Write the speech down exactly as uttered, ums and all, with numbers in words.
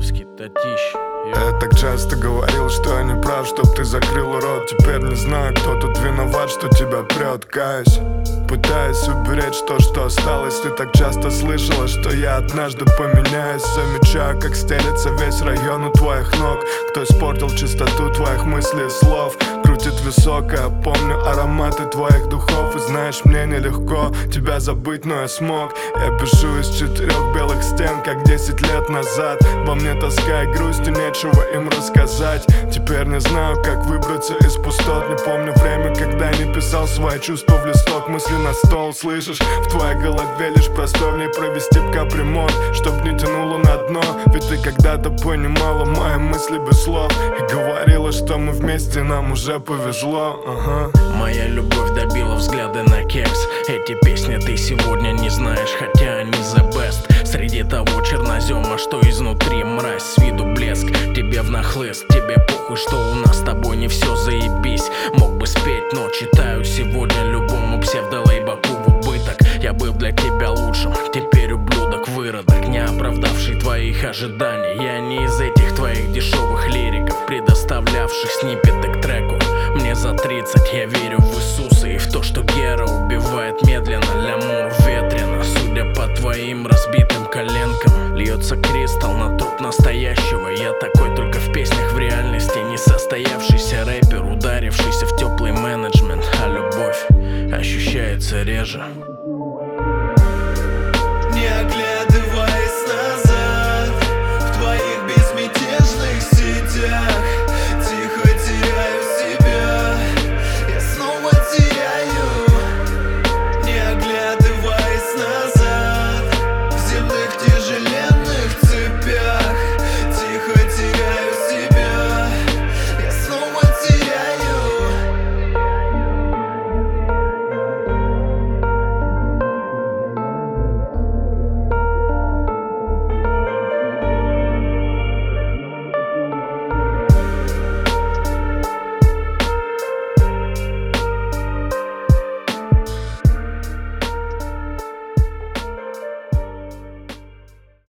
Ижевский, Татищ. Я так часто говорил, что я не прав, чтоб ты закрыл рот. Теперь не знаю, кто тут виноват, что тебя прет, каюсь. Пытаюсь уберечь то, что осталось. Ты так часто слышала, что я однажды поменяюсь. Замечаю, как стелется весь район у твоих ног. Кто испортил чистоту твоих мыслей и слов. Крутит высоко, я помню ароматы твоих духов. И знаешь, мне нелегко тебя забыть, но я смог. Я пишу из четырех белых стен, как десять лет назад. Во мне тоска и грусть, и нечего им рассказать. Теперь не знаю, как выбраться из пустот. Не помню время, когда не писал свои чувства в листок. Мысли на стол, слышишь? В твоей голове лишь простой в ней провести капремонт, чтоб не тянуло на дно. Ведь ты когда-то понимала мои мысли без слов и говорила, что мы вместе, нам уже повезло. Ага. Моя любовь добила взгляды на кекс. Эти песни ты сегодня не знаешь, хотя они the best. Среди того чернозема, что изнутри мразь, с виду блеск. Тебе внахлыст, тебе похуй, что у нас с тобой не все заебись. Мог бы спеть, но читаю сегодня любому псевдолейбаку в убыток. Я был для тебя лучшим, теперь ублюдок, выродок, не оправдавший твоих ожиданий. Я не из этих твоих дешевых лириков, предоставлявших сниппеты к треку. Мне за тридцать, я верю в Иисуса и в то, что Гера убивает медленно. Лямур ветрено, судя по твоим разбитым коленкам. Льется кристалл на труп настоящего. Я такой только в песнях, в реальности несостоявшийся рэпер, ударившийся в теплый менеджмент. А любовь ощущается реже.